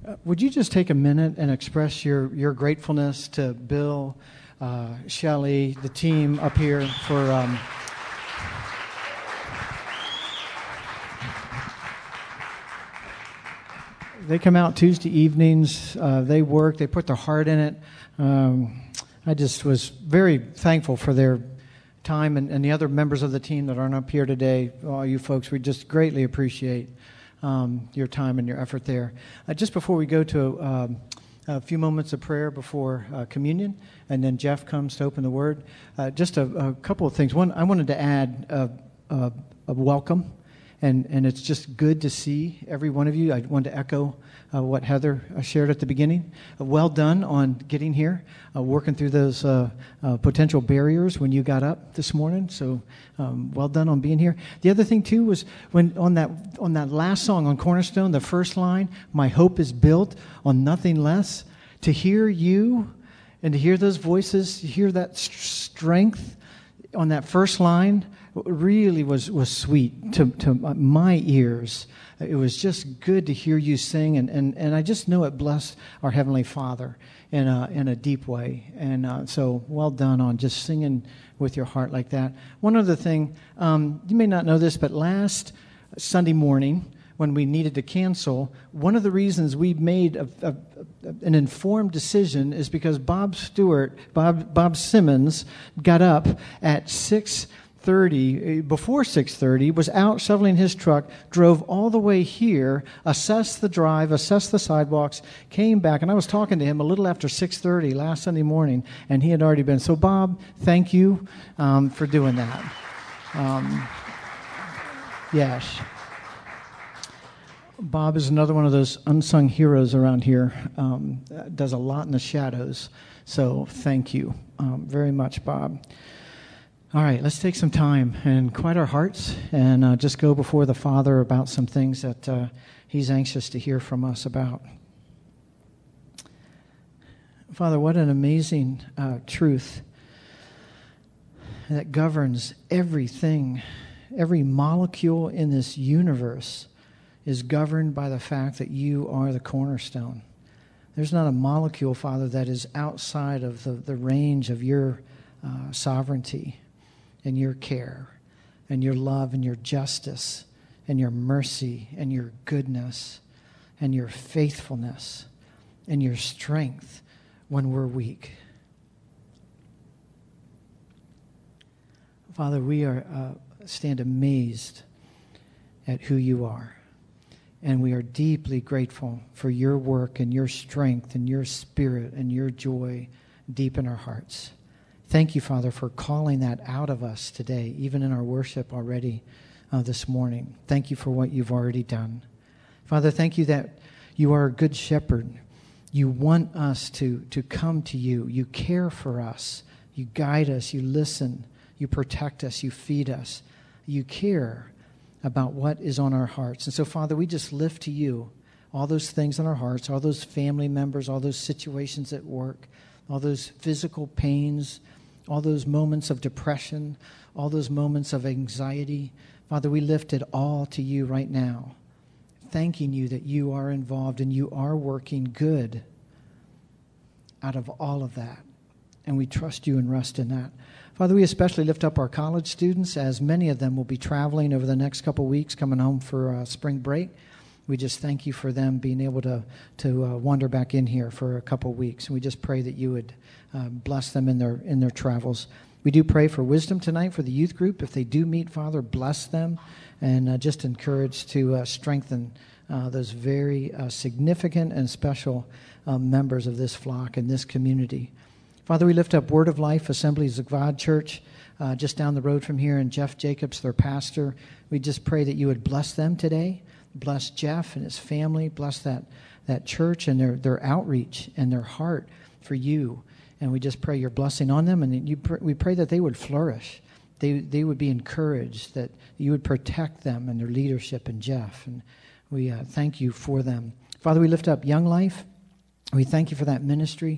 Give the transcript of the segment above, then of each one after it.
Would you just take a minute and express your gratefulness to Bill, Shelley, the team up here for they come out Tuesday evenings, they work, they put their heart in it. I just was very thankful for their time and the other members of the team that aren't up here today. All you folks, we just greatly appreciate your time and your effort there. Just before we go to a few moments of prayer before communion, and then Jeff comes to open the Word, just a couple of things. One, I wanted to add a welcome, and it's just good to see every one of you. I wanted to echo what Heather shared at the beginning. Well done on getting here, working through those potential barriers when you got up this morning. So well done on being here. The other thing too was when on that last song on Cornerstone, the first line, "My hope is built on nothing less." To hear you and to hear those voices, to hear that strength on that first line really was sweet to my ears. It was just good to hear you sing, and I just know it blessed our Heavenly Father in a deep way. And so well done on just singing with your heart like that. One other thing, you may not know this, but last Sunday morning when we needed to cancel, one of the reasons we made an informed decision is because Bob Simmons got up at 6:30, before 6:30, was out shoveling his truck, drove all the way here, assessed the drive, assessed the sidewalks, came back, and I was talking to him a little after 6:30 last Sunday morning, and he had already been. So Bob, thank you for doing that. Yes. Bob is another one of those unsung heroes around here. Does a lot in the shadows. So thank you very much, Bob. All right, let's take some time and quiet our hearts and just go before the Father about some things that He's anxious to hear from us about. Father, what an amazing truth that governs everything. Every molecule in this universe is governed by the fact that you are the cornerstone. There's not a molecule, Father, that is outside of the range of your sovereignty and your care and your love and your justice and your mercy and your goodness and your faithfulness and your strength when we're weak. Father, we stand amazed at who you are. And we are deeply grateful for your work and your strength and your spirit and your joy deep in our hearts. Thank you, Father, for calling that out of us today, even in our worship already this morning. Thank you for what you've already done. Father, thank you that you are a good shepherd. You want us to come to you. You care for us. You guide us. You listen. You protect us. You feed us. You care about what is on our hearts. And so, Father, we just lift to you all those things in our hearts, all those family members, all those situations at work, all those physical pains, all those moments of depression, all those moments of anxiety. Father, we lift it all to you right now, thanking you that you are involved and you are working good out of all of that. And we trust you and rest in that. Father, we especially lift up our college students, as many of them will be traveling over the next couple weeks, coming home for spring break. We just thank you for them being able to wander back in here for a couple weeks. And we just pray that you would bless them in their travels. We do pray for wisdom tonight for the youth group. If they do meet, Father, bless them and just encourage to strengthen those very significant and special members of this flock and this community. Father, we lift up Word of Life Assemblies of God Church just down the road from here, and Jeff Jacobs, their pastor. We just pray that you would bless them today, bless Jeff and his family, bless that church and their outreach and their heart for you. And we just pray your blessing on them, and we pray that they would flourish. They would be encouraged, that you would protect them and their leadership and Jeff. And we thank you for them. Father, we lift up Young Life. We thank you for that ministry.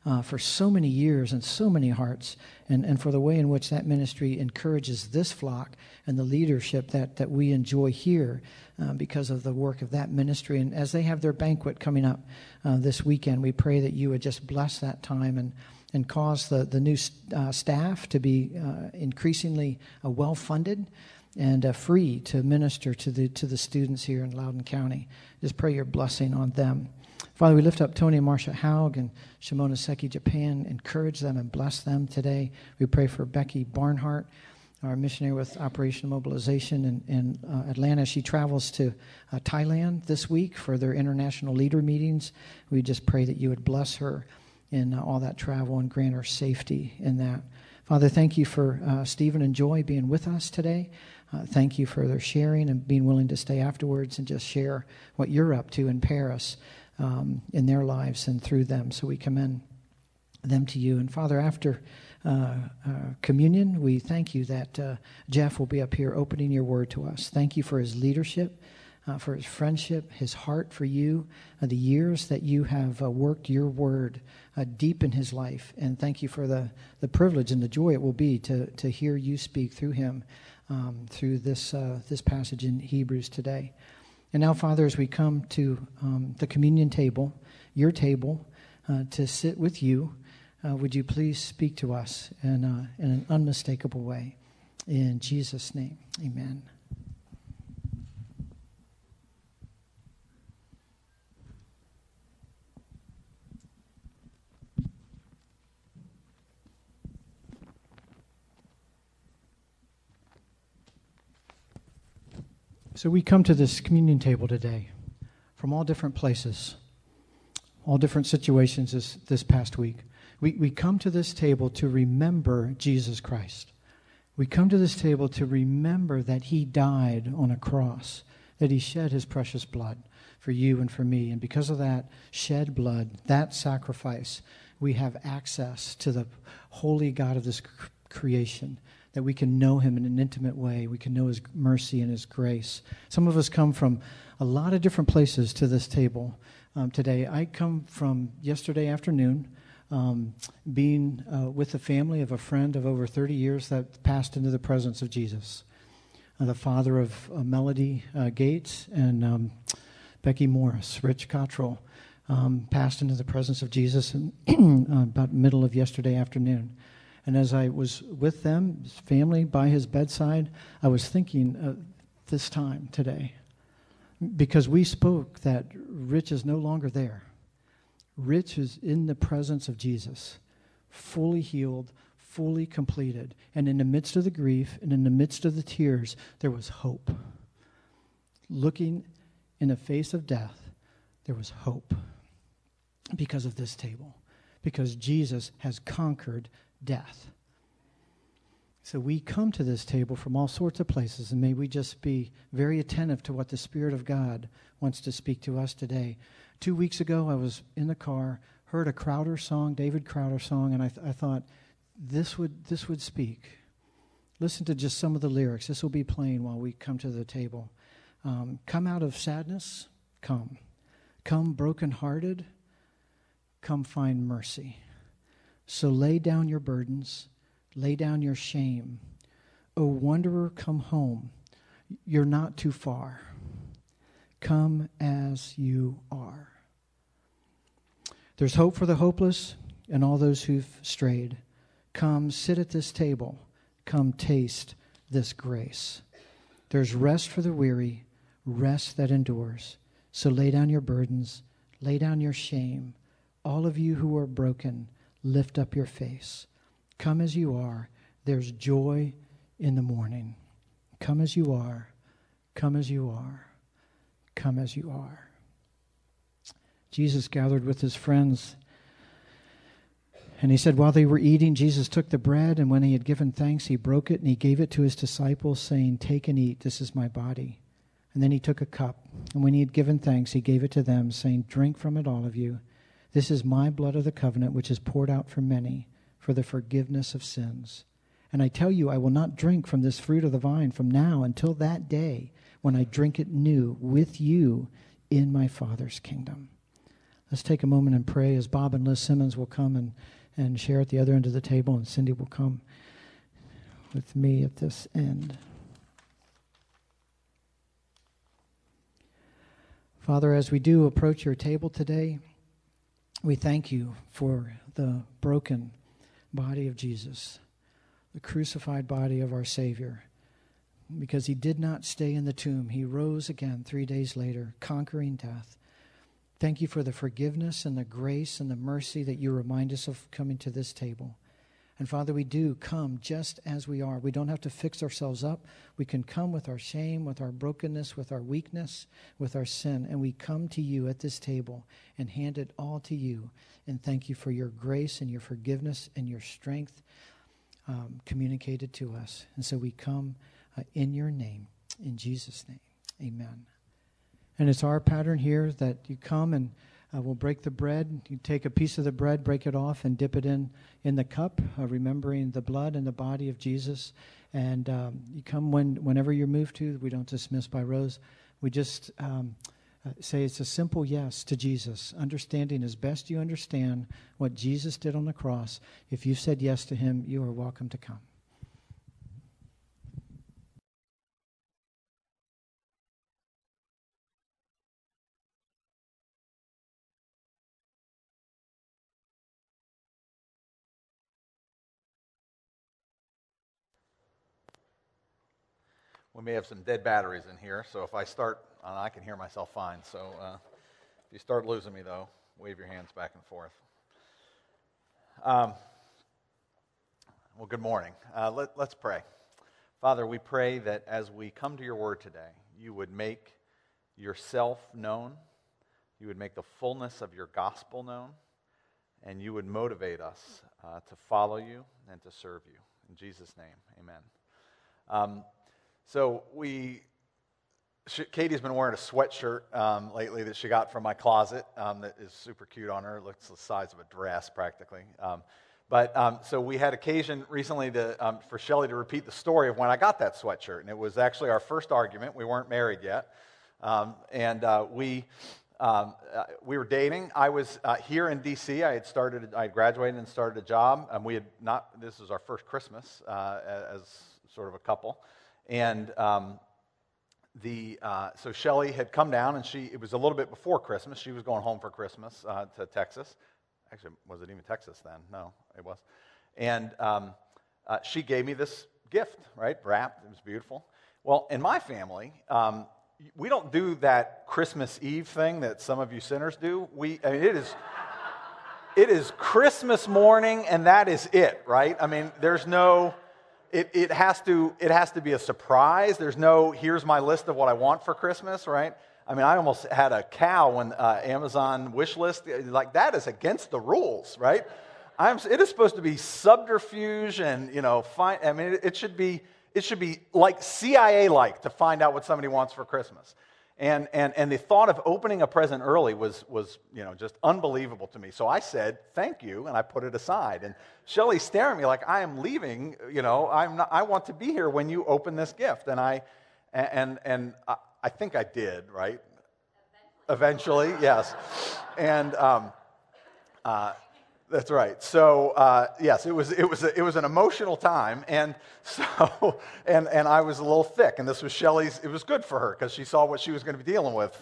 for so many years and so many hearts, and for the way in which that ministry encourages this flock and the leadership that we enjoy here because of the work of that ministry. And as they have their banquet coming up this weekend, we pray that you would just bless that time and cause the new staff to be increasingly well-funded and free to minister to the students here in Loudoun County. Just pray your blessing on them. Father, we lift up Tony and Marcia Haug and Shimonoseki, Japan. Encourage them and bless them today. We pray for Becky Barnhart, our missionary with Operation Mobilization in Atlanta. She travels to Thailand this week for their international leader meetings. We just pray that you would bless her in all that travel and grant her safety in that. Father, thank you for Stephen and Joy being with us today. Thank you for their sharing and being willing to stay afterwards and just share what you're up to in Paris in their lives and through them. So we commend them to you. And Father, after communion, we thank you that Jeff will be up here opening your word to us. Thank you for his leadership, for his friendship, his heart for you, the years that you have worked your word deep in his life. And thank you for the privilege and the joy it will be to hear you speak through him through this passage in Hebrews today. And now, Father, as we come to the communion table, your table, to sit with you, would you please speak to us in an unmistakable way? In Jesus' name, amen. So we come to this communion table today from all different places, all different situations this past week. We come to this table to remember Jesus Christ. We come to this table to remember that he died on a cross, that he shed his precious blood for you and for me. And because of that shed blood, that sacrifice, we have access to the holy God of this creation, that we can know him in an intimate way. We can know his mercy and his grace. Some of us come from a lot of different places to this table today. I come from yesterday afternoon, being with the family of a friend of over 30 years that passed into the presence of Jesus. The father of Melody Gates and Becky Morris, Rich Cottrell, passed into the presence of Jesus in about middle of yesterday afternoon. And as I was with them, his family, by his bedside, I was thinking of this time today. Because we spoke that Rich is no longer there. Rich is in the presence of Jesus, fully healed, fully completed. And in the midst of the grief and in the midst of the tears, there was hope. Looking in the face of death, there was hope because of this table. Because Jesus has conquered death. So we come to this table from all sorts of places, and may we just be very attentive to what the Spirit of God wants to speak to us today. 2 weeks ago, I was in the car, heard a Crowder song, David Crowder song, and I thought this would speak. Listen to just some of the lyrics. This will be playing while we come to the table. Come out of sadness, come. Come brokenhearted, come find mercy. So lay down your burdens, lay down your shame. O wanderer, come home. You're not too far. Come as you are. There's hope for the hopeless and all those who've strayed. Come sit at this table. Come taste this grace. There's rest for the weary, rest that endures. So lay down your burdens, lay down your shame. All of you who are broken, lift up your face. Come as you are. There's joy in the morning. Come as you are. Come as you are. Come as you are. Jesus gathered with his friends, and he said, while they were eating, Jesus took the bread, and when he had given thanks, he broke it, and he gave it to his disciples, saying, take and eat, this is my body. And then he took a cup, and when he had given thanks, he gave it to them, saying, drink from it, all of you. This is my blood of the covenant, which is poured out for many for the forgiveness of sins. And I tell you, I will not drink from this fruit of the vine from now until that day when I drink it new with you in my Father's kingdom. Let's take a moment and pray as Bob and Liz Simmons will come and share at the other end of the table, and Cindy will come with me at this end. Father, as we do approach your table today, we thank you for the broken body of Jesus, the crucified body of our Savior, because he did not stay in the tomb. He rose again 3 days later, conquering death. Thank you for the forgiveness and the grace and the mercy that you remind us of coming to this table. And Father, we do come just as we are. We don't have to fix ourselves up. We can come with our shame, with our brokenness, with our weakness, with our sin. And we come to you at this table and hand it all to you. And thank you for your grace and your forgiveness and your strength communicated to us. And so we come in your name, in Jesus' name. Amen. And it's our pattern here that you come and we'll break the bread. You take a piece of the bread, break it off, and dip it in the cup, remembering the blood and the body of Jesus. And you come whenever you're moved to. We don't dismiss by rows. We just say it's a simple yes to Jesus, understanding as best you understand what Jesus did on the cross. If you've said yes to him, you are welcome to come. We may have some dead batteries in here, so if I start, I can hear myself fine. So if you start losing me, though, wave your hands back and forth. Well, good morning. Let's pray. Father, we pray that as we come to your word today, you would make yourself known, you would make the fullness of your gospel known, and you would motivate us to follow you and to serve you. In Jesus' name, amen. So Katie's been wearing a sweatshirt lately that she got from my closet that is super cute on her. It looks the size of a dress practically. So we had occasion recently for Shelley to repeat the story of when I got that sweatshirt. And it was actually our first argument. We weren't married yet. We were dating. I was here in D.C. I had graduated and started a job. This was our first Christmas as sort of a couple. And so Shelley had come down, and it was a little bit before Christmas. She was going home for Christmas to Texas. Actually, was it even Texas then? No, it was. And she gave me this gift, right, wrapped. It was beautiful. Well, in my family, we don't do that Christmas Eve thing that some of you sinners do. It is Christmas morning, and that is it, right? I mean, there's no... It has to be a surprise. There's no, here's my list of what I want for Christmas, right? I mean, I almost had a cow when Amazon wish list. Like, that is against the rules, right? It is supposed to be subterfuge and, it should be like CIA-like to find out what somebody wants for Christmas. And the thought of opening a present early was just unbelievable to me. So I said, thank you, and I put it aside. And Shelley's staring at me like I am leaving, I want to be here when you open this gift. And I think I did, right? Eventually, yes. And that's right. So yes, it was an emotional time, and so and I was a little thick, and this was Shelley's. It was good for her because she saw what she was going to be dealing with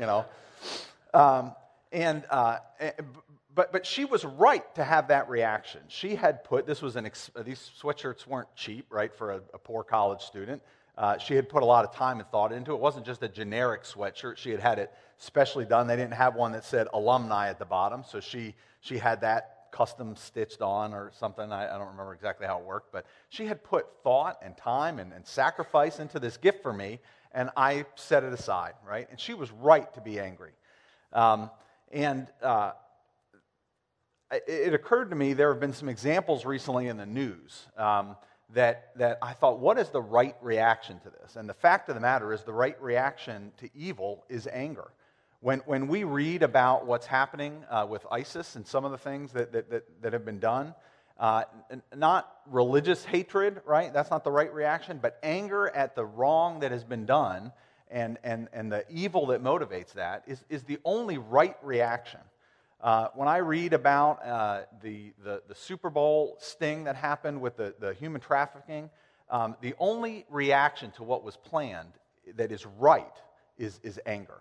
But she was right to have that reaction. She had put these sweatshirts weren't cheap, right, for a poor college student. She had put a lot of time and thought into it. It wasn't just a generic sweatshirt. She had it specially done. They didn't have one that said alumni at the bottom, so she had that custom stitched on or something. I don't remember exactly how it worked, but she had put thought and time and sacrifice into this gift for me, and I set it aside, right? And she was right to be angry. It occurred to me there have been some examples recently in the news that I thought, what is the right reaction to this? And the fact of the matter is the right reaction to evil is anger. When we read about what's happening with ISIS and some of the things that have been done, not religious hatred, right? That's not the right reaction, but anger at the wrong that has been done and the evil that motivates that is the only right reaction. When I read about the Super Bowl sting that happened with the human trafficking, the only reaction to what was planned that is right is anger.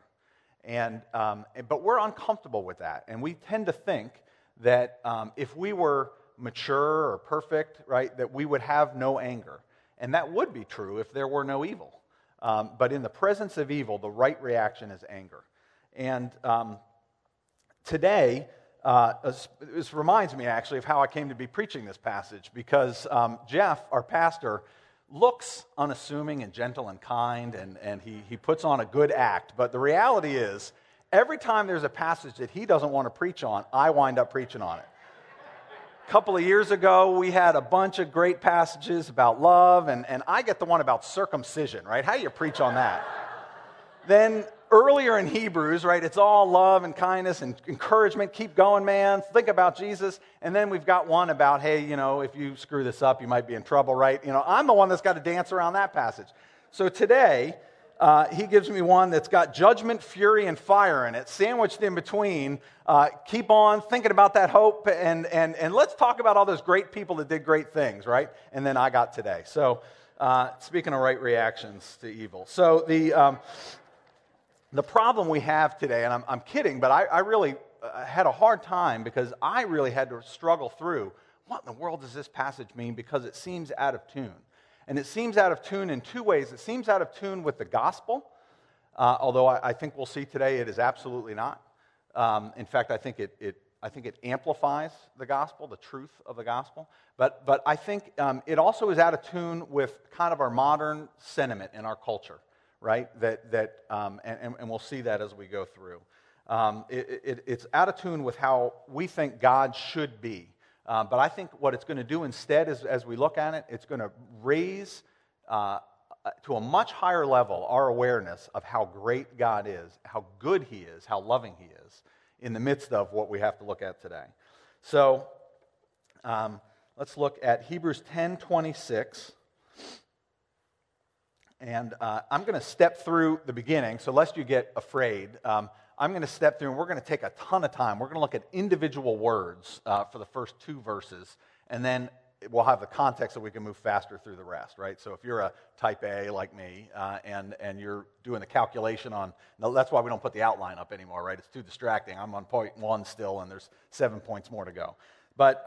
But we're uncomfortable with that, and we tend to think that if we were mature or perfect, right, that we would have no anger. And that would be true if there were no evil. But in the presence of evil, the right reaction is anger. And today, this reminds me actually of how I came to be preaching this passage, because Jeff, our pastor, looks unassuming and gentle and kind, and he puts on a good act. But the reality is, every time there's a passage that he doesn't want to preach on, I wind up preaching on it. A couple of years ago, we had a bunch of great passages about love, and I get the one about circumcision, right? How do you preach on that? Then earlier in Hebrews, right, it's all love and kindness and encouragement. Keep going, man. Think about Jesus. And then we've got one about, hey, if you screw this up, you might be in trouble, right? I'm the one that's got to dance around that passage. So today, he gives me one that's got judgment, fury, and fire in it, sandwiched in between. Keep on thinking about that hope, and let's talk about all those great people that did great things, right? And then I got today. So speaking of right reactions to evil. So the problem we have today, and I'm kidding, but I really had a hard time because I really had to struggle through what in the world does this passage mean, because it seems out of tune. And it seems out of tune in two ways. It seems out of tune with the gospel, although I think we'll see today it is absolutely not. In fact, I think it amplifies the gospel, the truth of the gospel. But I think it also is out of tune with kind of our modern sentiment in our culture, right? And we'll see that as we go through. It's out of tune with how we think God should be. But I think what it's going to do instead is, as we look at it, it's going to raise to a much higher level our awareness of how great God is, how good He is, how loving He is, in the midst of what we have to look at today. So let's look at Hebrews 10:26. And I'm going to step through the beginning, so lest you get afraid, I'm going to step through, and we're going to take a ton of time. We're going to look at individual words for the first two verses, and then we'll have the context so we can move faster through the rest, right? So if you're a type A like me, and you're doing the calculation on, that's why we don't put the outline up anymore, right? It's too distracting. I'm on point 1 still, and there's 7 points more to go. But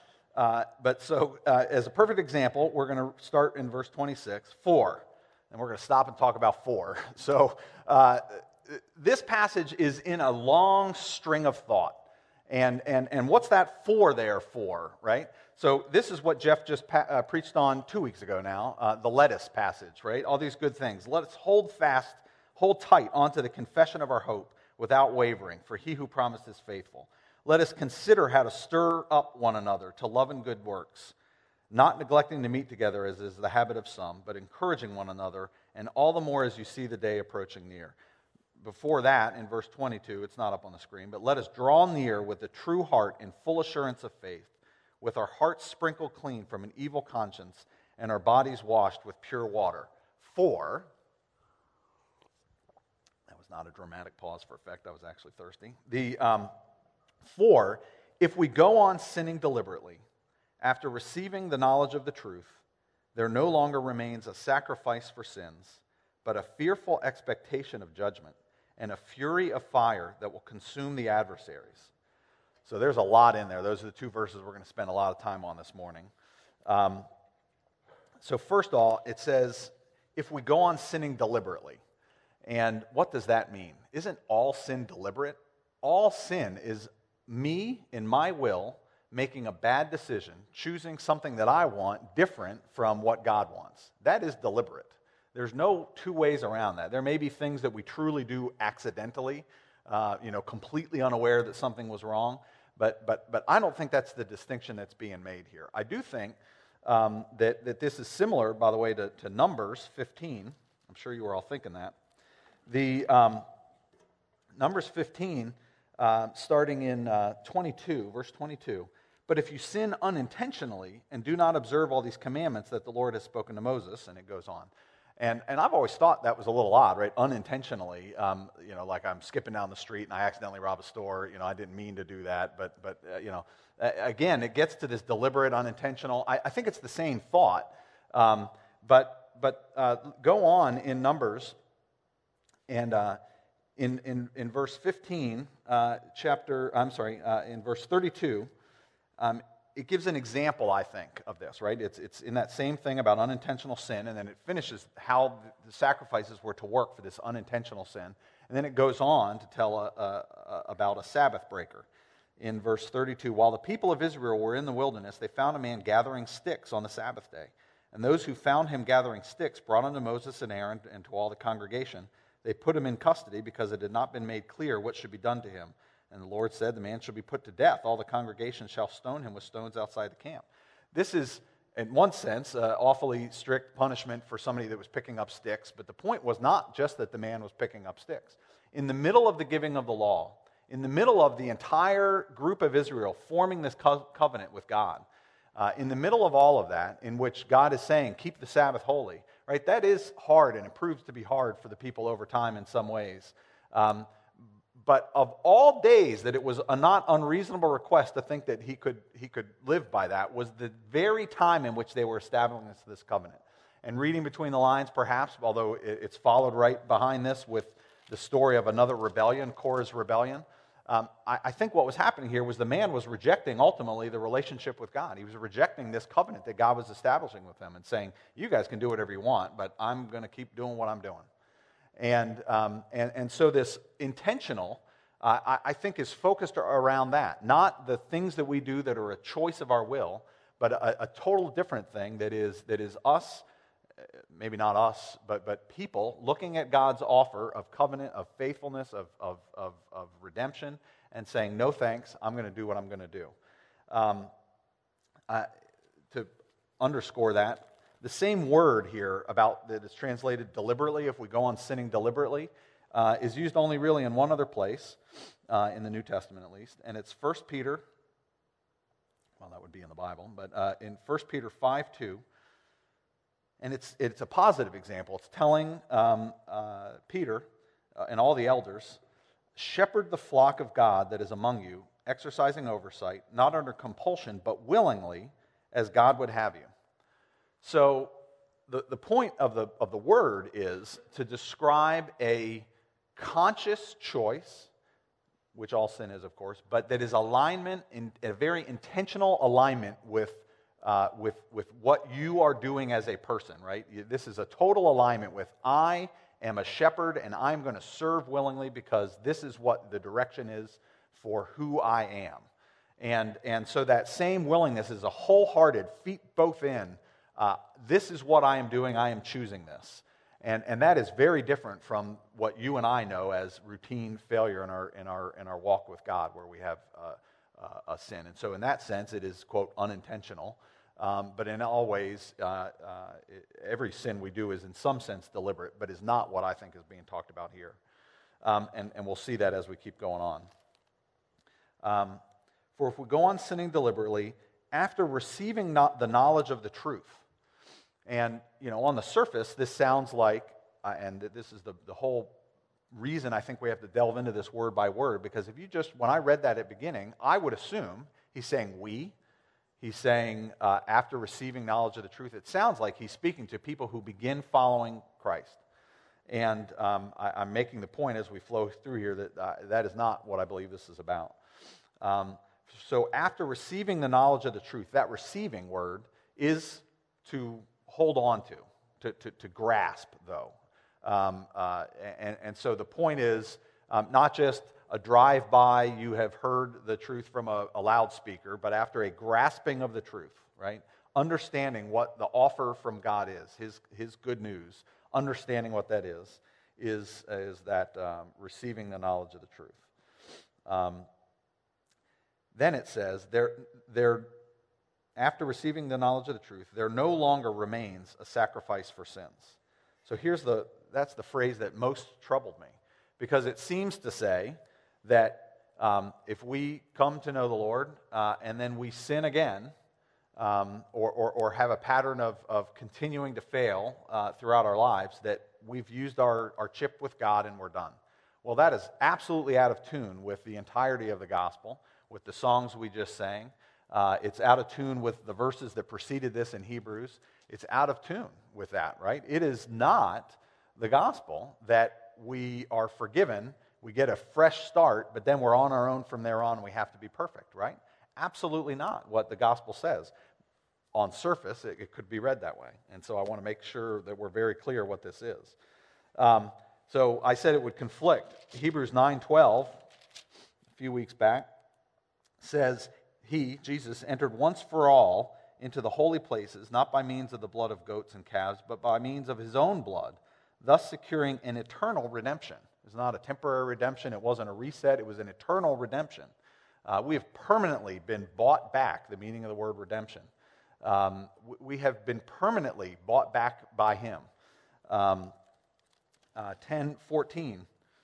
as a perfect example, we're going to start in verse 26, 4. And we're going to stop and talk about 4. So this passage is in a long string of thought. And what's that 4 there for, right? So this is what Jeff just preached on 2 weeks ago now, the lettuce passage, right? All these good things. Let us hold tight onto the confession of our hope without wavering, for He who promised is faithful. Let us consider how to stir up one another to love and good works, not neglecting to meet together as is the habit of some, but encouraging one another, and all the more as you see the day approaching near. Before that, in verse 22, it's not up on the screen, but let us draw near with a true heart in full assurance of faith, with our hearts sprinkled clean from an evil conscience and our bodies washed with pure water. For, that was not a dramatic pause for effect, I was actually thirsty. For, if we go on sinning deliberately, after receiving the knowledge of the truth, there no longer remains a sacrifice for sins, but a fearful expectation of judgment and a fury of fire that will consume the adversaries. So there's a lot in there. Those are the 2 verses we're going to spend a lot of time on this morning. So first of all, it says, if we go on sinning deliberately. And what does that mean? Isn't all sin deliberate? All sin is me, in my will, making a bad decision, choosing something that I want different from what God wants. That is deliberate. There's no 2 ways around that. There may be things that we truly do accidentally, completely unaware that something was wrong, but I don't think that's the distinction that's being made here. I do think that this is similar, by the way, to Numbers 15. I'm sure you were all thinking that. The Numbers 15, starting in 22, verse 22. But if you sin unintentionally and do not observe all these commandments that the Lord has spoken to Moses, and it goes on. And I've always thought that was a little odd, right? Unintentionally, like I'm skipping down the street and I accidentally rob a store. I didn't mean to do that, but again, it gets to this deliberate, unintentional. I think it's the same thought, but go on in Numbers, and in verse 15, in verse 32. It gives an example, I think, of this, right? It's in that same thing about unintentional sin, and then it finishes how the sacrifices were to work for this unintentional sin. And then it goes on to tell about a Sabbath breaker. In verse 32, while the people of Israel were in the wilderness, they found a man gathering sticks on the Sabbath day. And those who found him gathering sticks brought unto Moses and Aaron and to all the congregation. They put him in custody because it had not been made clear what should be done to him. And the Lord said, the man shall be put to death. All the congregation shall stone him with stones outside the camp. This is, in one sense, awfully strict punishment for somebody that was picking up sticks. But the point was not just that the man was picking up sticks. In the middle of the giving of the law, in the middle of the entire group of Israel forming this covenant with God, in the middle of all of that, in which God is saying, keep the Sabbath holy, right? That is hard, and it proves to be hard for the people over time in some ways. But of all days that it was a not unreasonable request to think that he could live by that was the very time in which they were establishing this covenant. And reading between the lines, perhaps, although it's followed right behind this with the story of another rebellion, Korah's rebellion, I think what was happening here was the man was rejecting ultimately the relationship with God. He was rejecting this covenant that God was establishing with him and saying, you guys can do whatever you want, but I'm going to keep doing what I'm doing. And so this intentional, I think, is focused around that. Not the things that we do that are a choice of our will, but a total different thing that is us, maybe not us, but people looking at God's offer of covenant, of faithfulness, of redemption, and saying, no thanks, I'm going to do what I'm going to do. To underscore that, the same word here about that is translated deliberately, if we go on sinning deliberately, is used only really in one other place, in the New Testament at least, and it's 1 Peter, well, that would be in the Bible, but in 1 Peter 5:2, and it's a positive example. It's telling Peter and all the elders, shepherd the flock of God that is among you, exercising oversight, not under compulsion, but willingly, as God would have you. So the point of the word is to describe a conscious choice, which all sin is, of course, but that is alignment, in a very intentional alignment with what you are doing as a person, right? This is a total alignment with, I am a shepherd and I'm going to serve willingly because this is what the direction is for who I am. And so that same willingness is a wholehearted, feet both in, this is what I am doing, I am choosing this. And that is very different from what you and I know as routine failure in our walk with God, where we have a sin. And so in that sense, it is, quote, unintentional. But in all ways, every sin we do is in some sense deliberate, but is not what I think is being talked about here. And we'll see that as we keep going on. For if we go on sinning deliberately, after receiving the knowledge of the truth, and, on the surface, this sounds like, and this is the whole reason I think we have to delve into this word by word, because when I read that at the beginning, I would assume he's saying we. He's saying after receiving knowledge of the truth. It sounds like he's speaking to people who begin following Christ. And I'm making the point as we flow through here that that is not what I believe this is about. So after receiving the knowledge of the truth, that receiving word is to hold on to grasp, though. And so the point is not just a drive-by, you have heard the truth from a loudspeaker, but after a grasping of the truth, right? Understanding what the offer from God is, His good news, understanding what that is that receiving the knowledge of the truth. Then it says, after receiving the knowledge of the truth, there no longer remains a sacrifice for sins. So that's the phrase that most troubled me, because it seems to say that if we come to know the Lord and then we sin again, or have a pattern of continuing to fail throughout our lives, that we've used our chip with God and we're done. Well, that is absolutely out of tune with the entirety of the gospel, with the songs we just sang. It's out of tune with the verses that preceded this in Hebrews. It's out of tune with that, right? It is not the gospel that we are forgiven, we get a fresh start, but then we're on our own from there on and we have to be perfect, right? Absolutely not what the gospel says. On surface, it could be read that way. And so I want to make sure that we're very clear what this is. So I said it would conflict. Hebrews 9:12, a few weeks back, says, He, Jesus, entered once for all into the holy places, not by means of the blood of goats and calves, but by means of his own blood, thus securing an eternal redemption. It was not a temporary redemption. It wasn't a reset. It was an eternal redemption. We have permanently been bought back, the meaning of the word redemption. We have been permanently bought back by him. 10:14.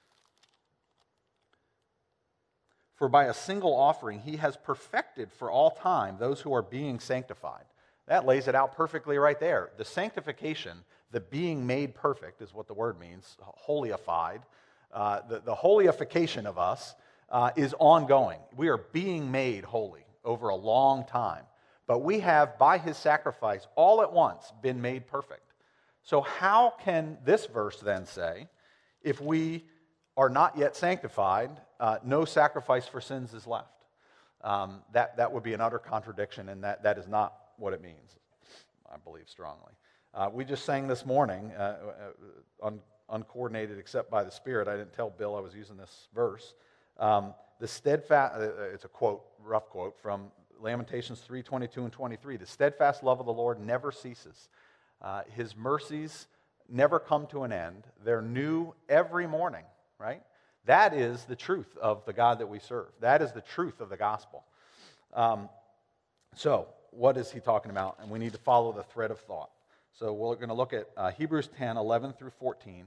For by a single offering he has perfected for all time those who are being sanctified. That lays it out perfectly right there. The sanctification, the being made perfect is what the word means, holyified. The holyification of us is ongoing. We are being made holy over a long time. But we have, by his sacrifice, all at once been made perfect. So how can this verse then say, if we are not yet sanctified, no sacrifice for sins is left? That would be an utter contradiction, and that is not what it means, I believe strongly. We just sang this morning, uncoordinated except by the Spirit. I didn't tell Bill I was using this verse. The steadfast, it's a quote, rough quote, from Lamentations 3:22 and 23. The steadfast love of the Lord never ceases. His mercies never come to an end. They're new every morning, right? That is the truth of the God that we serve. That is the truth of the gospel. So, what is he talking about? And we need to follow the thread of thought. So we're going to look at Hebrews 10:11 through 14.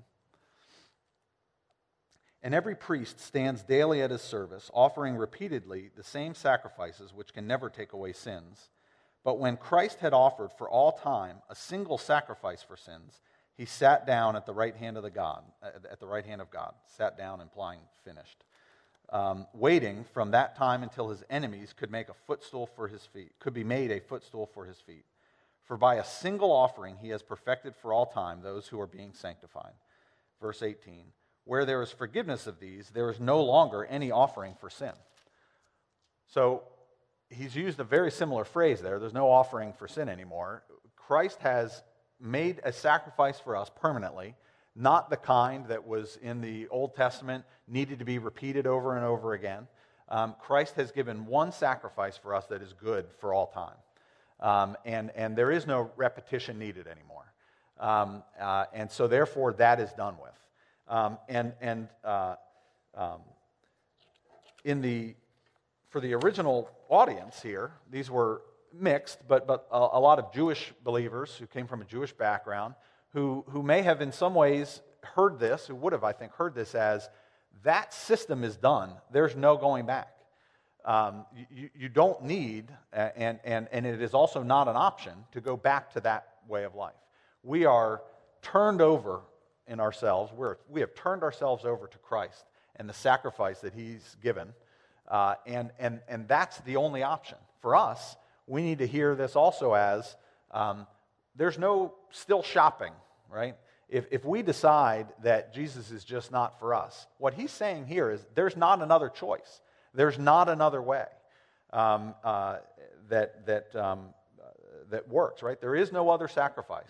And every priest stands daily at his service, offering repeatedly the same sacrifices which can never take away sins. But when Christ had offered for all time a single sacrifice for sins, he sat down at the right hand of God. Sat down, implying finished. Waiting from that time until his enemies could make a footstool for his feet. Could be made a footstool for his feet. For by a single offering he has perfected for all time those who are being sanctified. Verse 18. Where there is forgiveness of these, there is no longer any offering for sin. So he's used a very similar phrase there. There's no offering for sin anymore. Christ has made a sacrifice for us permanently, not the kind that was in the Old Testament, needed to be repeated over and over again. Christ has given one sacrifice for us that is good for all time. And there is no repetition needed anymore. And so therefore that is done with. For the original audience here, these were mixed, but a lot of Jewish believers who came from a Jewish background, who may have in some ways heard this, who would have, I think, heard this as, that system is done. There's no going back. You don't need, and it is also not an option, to go back to that way of life. We are turned over in ourselves. We have turned ourselves over to Christ and the sacrifice that he's given, and that's the only option. For us, we need to hear this also as, there's no still shopping, right? If we decide that Jesus is just not for us, what he's saying here is there's not another choice. There's not another way that works, right? There is no other sacrifice.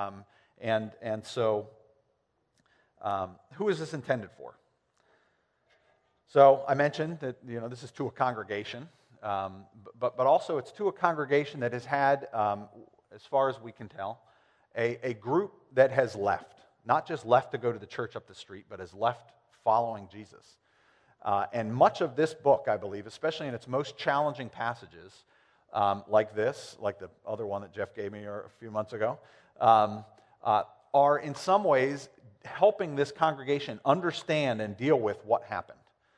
So who is this intended for? So I mentioned that this is to a congregation, but also it's to a congregation that has had, as far as we can tell, a group that has left. Not just left to go to the church up the street, but has left following Jesus. And much of this book, I believe, especially in its most challenging passages, like this, like the other one that Jeff gave me a few months ago, are in some ways helping this congregation understand and deal with what happened.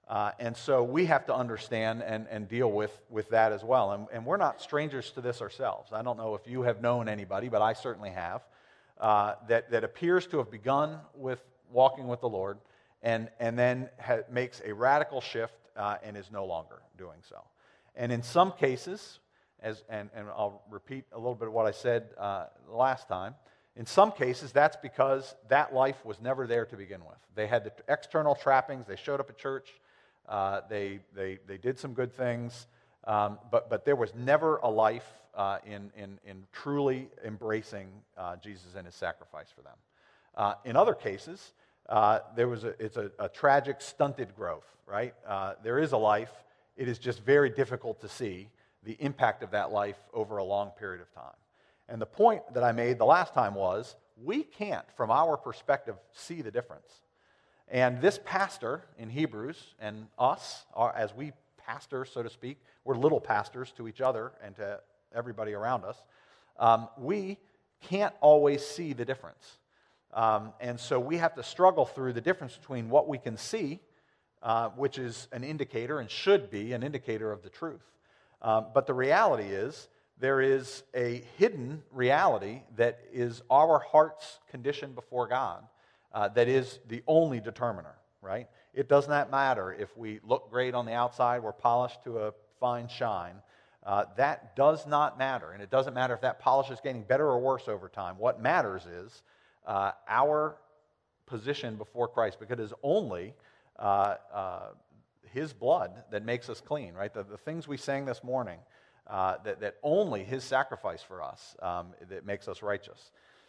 And so we have to understand and deal with that as well. And we're not strangers to this ourselves. I don't know if you have known anybody, but I certainly have, that appears to have begun with walking with the Lord and then makes a radical shift and is no longer doing so. And in some cases, and I'll repeat a little bit of what I said last time, in some cases, that's because that life was never there to begin with. They had the external trappings. They showed up at church. They did some good things, but there was never a life in truly embracing Jesus and his sacrifice for them. In other cases, it's a tragic stunted growth, right? There is a life. It is just very difficult to see the impact of that life over a long period of time. And the point that I made the last time was, we can't, from our perspective, see the difference. And this pastor in Hebrews and us, as we pastor, so to speak, we're little pastors to each other and to everybody around us, we can't always see the difference. And so we have to struggle through the difference between what we can see, which is an indicator and should be an indicator of the truth. But the reality is, there is a hidden reality that is our heart's condition before God that is the only determiner, right? It does not matter if we look great on the outside, we're polished to a fine shine. That does not matter. And it doesn't matter if that polish is getting better or worse over time. What matters is our position before Christ, because it is only his blood that makes us clean, right? The things we sang this morning, that only his sacrifice for us that makes us righteous.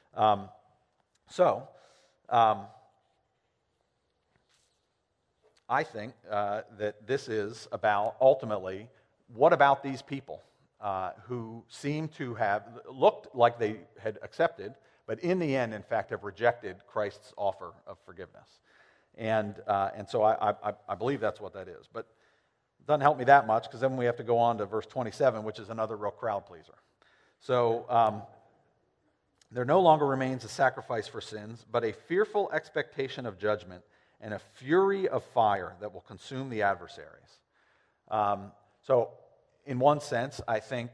I think that this is about, ultimately, what about these people who seem to have looked like they had accepted, but in the end, in fact, have rejected Christ's offer of forgiveness. And so I believe that's what that is. But it doesn't help me that much, because then we have to go on to verse 27, which is another real crowd pleaser. So there no longer remains a sacrifice for sins, but a fearful expectation of judgment and a fury of fire that will consume the adversaries. So in one sense, I think,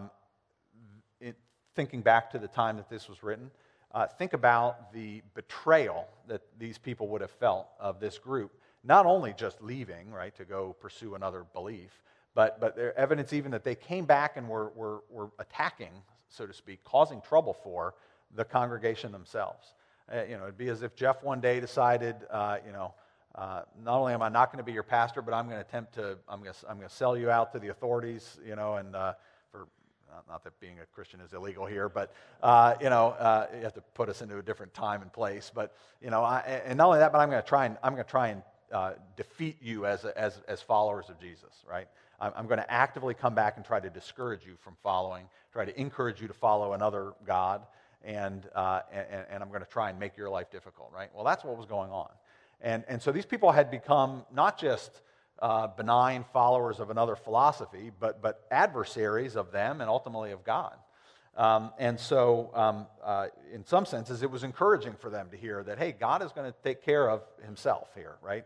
thinking back to the time that this was written, think about the betrayal that these people would have felt of this group, not only just leaving, right, to go pursue another belief, but there evidence even that they came back and were attacking, so to speak, causing trouble for the congregation themselves. It'd be as if Jeff one day decided, not only am I not going to be your pastor, but I'm going to sell you out to the authorities, and for not that being a Christian is illegal here, but you have to put us into a different time and place. But and not only that, but I'm going to try and defeat you as followers of Jesus, right? I'm going to actively come back and try to discourage you from following, try to encourage you to follow another God, and I'm going to try and make your life difficult, right? Well, that's what was going on. And so these people had become not just benign followers of another philosophy, but adversaries of them and ultimately of God. And so in some senses, it was encouraging for them to hear that, hey, God is going to take care of himself here, right?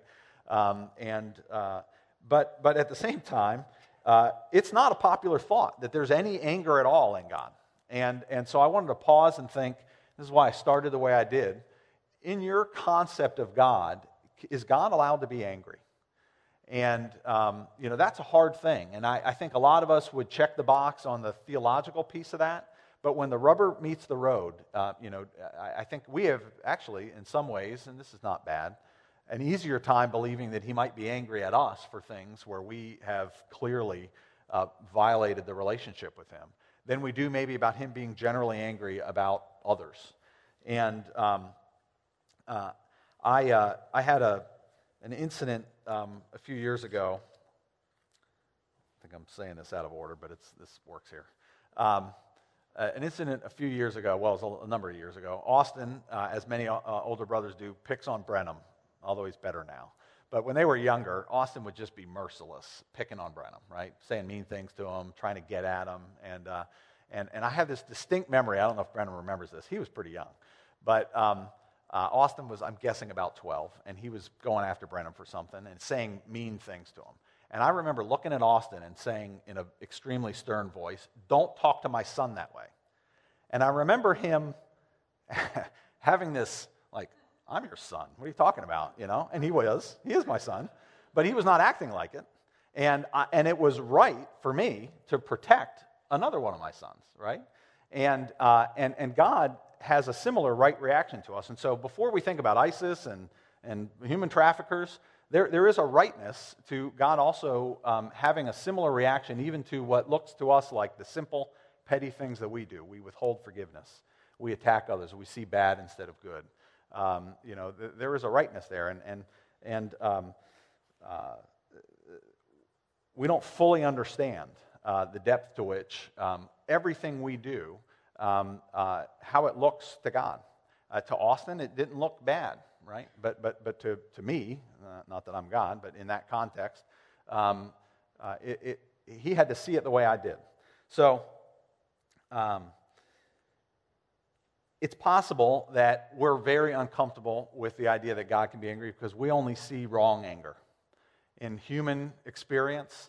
But at the same time, it's not a popular thought that there's any anger at all in God. And so I wanted to pause and think, this is why I started the way I did. In your concept of God, is God allowed to be angry? And, that's a hard thing. And I think a lot of us would check the box on the theological piece of that. But when the rubber meets the road, I think we have actually, in some ways, and this is not bad, an easier time believing that he might be angry at us for things where we have clearly violated the relationship with him than we do maybe about him being generally angry about others. And I had an incident a few years ago. I think I'm saying this out of order, but this works here. An incident a few years ago, well, it was a number of years ago. Austin, as many older brothers do, picks on Brenham, although he's better now. But when they were younger, Austin would just be merciless, picking on Brenham, right? Saying mean things to him, trying to get at him. And I have this distinct memory. I don't know if Brenham remembers this. He was pretty young. But Austin was, I'm guessing, about 12, and he was going after Brenham for something and saying mean things to him. And I remember looking at Austin and saying in an extremely stern voice, "Don't talk to my son that way." And I remember him having this, like, "I'm your son. What are you talking about?" You know? And he is my son. But he was not acting like it. And it was right for me to protect another one of my sons, right? And God has a similar right reaction to us. And so before we think about ISIS and human traffickers, there is a rightness to God also having a similar reaction even to what looks to us like the simple, petty things that we do. We withhold forgiveness. We attack others. We see bad instead of good. There is a rightness there. And we don't fully understand the depth to which everything we do, how it looks to God. To Austin, it didn't look bad, right? But to me, not that I'm God, but in that context, he had to see it the way I did. So it's possible that we're very uncomfortable with the idea that God can be angry because we only see wrong anger. In human experience,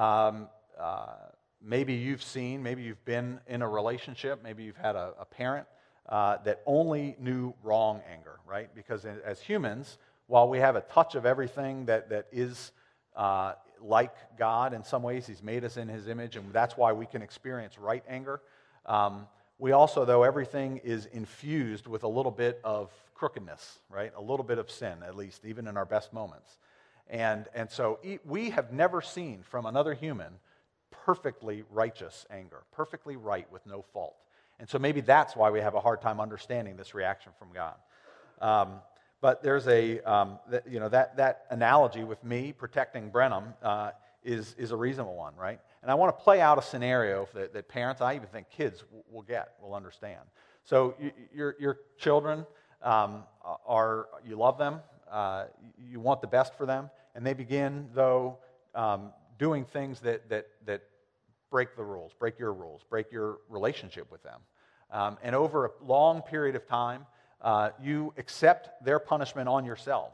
maybe you've been in a relationship, maybe you've had a parent that only knew wrong anger, right? Because as humans, while we have a touch of everything that is like God in some ways, He's made us in His image, and that's why we can experience right anger. We also, though, everything is infused with a little bit of crookedness, right? A little bit of sin, at least, even in our best moments. And so we have never seen from another human perfectly righteous anger, perfectly right with no fault. And so maybe that's why we have a hard time understanding this reaction from God. But there's that analogy with me protecting Brenham is a reasonable one, right? And I want to play out a scenario that parents, I even think kids will understand. So your children you love them, you want the best for them, and they begin, though, doing things that break the rules, break your relationship with them. And over a long period of time, you accept their punishment on yourself.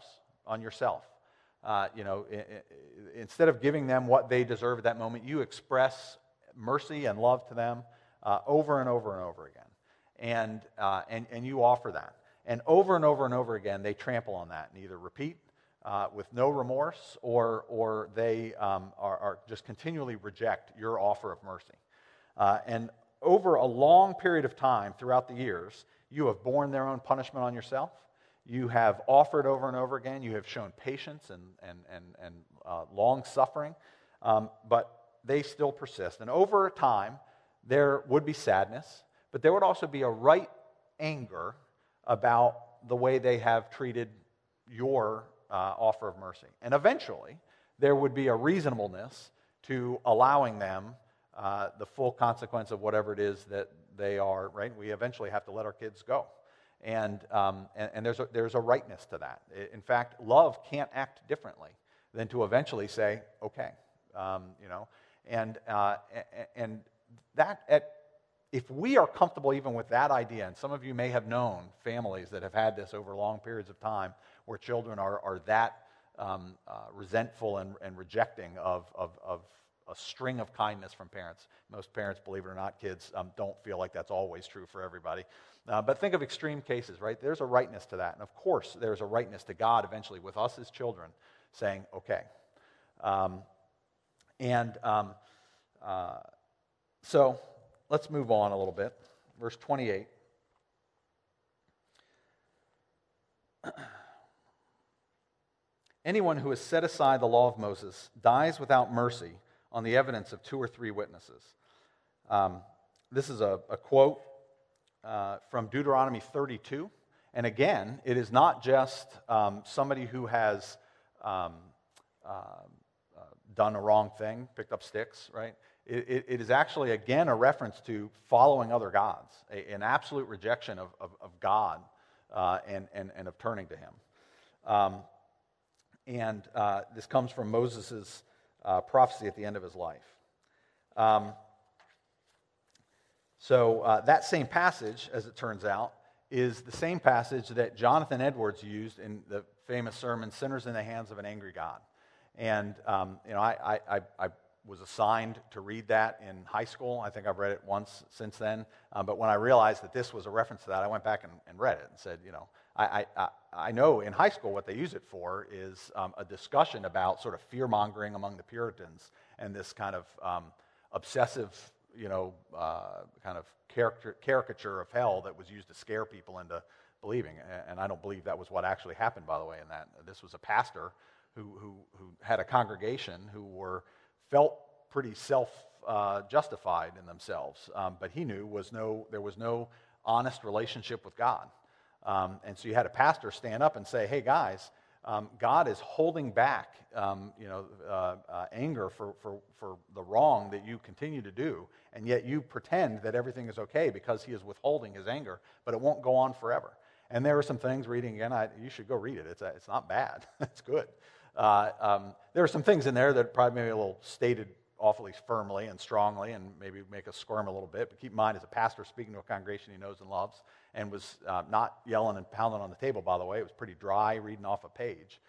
Instead of giving them what they deserve at that moment, you express mercy and love to them over and over and over again. And you offer that. And over and over again, they trample on that and either repeat with no remorse or they are just continually reject your offer of mercy. And over a long period of time throughout the years, you have borne their own punishment on yourself. You have offered over and over again. You have shown patience and long suffering, but they still persist. And over time, there would be sadness, but there would also be a right anger about the way they have treated your offer of mercy. And eventually, there would be a reasonableness to allowing them the full consequence of whatever it is that they are, right? We eventually have to let our kids go. And there's a rightness to that. In fact, love can't act differently than to eventually say, okay, and that if we are comfortable even with that idea, and some of you may have known families that have had this over long periods of time, where children are that resentful and rejecting of a string of kindness from parents. Most parents, believe it or not, kids don't feel like that's always true for everybody. But think of extreme cases, right? There's a rightness to that. And of course, there's a rightness to God eventually with us as children saying, okay. So let's move on a little bit. Verse 28. Anyone who has set aside the law of Moses dies without mercy on the evidence of 2 or 3 witnesses. This is a quote from Deuteronomy 32. And again, it is not just somebody who has done a wrong thing, picked up sticks, right? It is actually, again, a reference to following other gods, an absolute rejection of God and of turning to Him. This comes from Moses' prophecy at the end of his life. So that same passage, as it turns out, is the same passage that Jonathan Edwards used in the famous sermon, Sinners in the Hands of an Angry God. And, I was assigned to read that in high school. I think I've read it once since then. But when I realized that this was a reference to that, I went back and read it and said, I know in high school what they use it for is a discussion about sort of fear-mongering among the Puritans and this kind of obsessive, kind of caricature of hell that was used to scare people into believing. And I don't believe that was what actually happened, by the way, in that. This was a pastor who had a congregation who felt pretty self-justified in themselves, but he knew there was no honest relationship with God. And so you had a pastor stand up and say, hey, guys, God is holding back anger for the wrong that you continue to do, and yet you pretend that everything is okay because he is withholding his anger, but it won't go on forever. And there are some things, reading again, you should go read it. It's not bad. It's good. There are some things in there that probably maybe a little stated awfully firmly and strongly and maybe make us squirm a little bit, but keep in mind, as a pastor speaking to a congregation he knows and loves, and was not yelling and pounding on the table, by the way. It was pretty dry, reading off a page.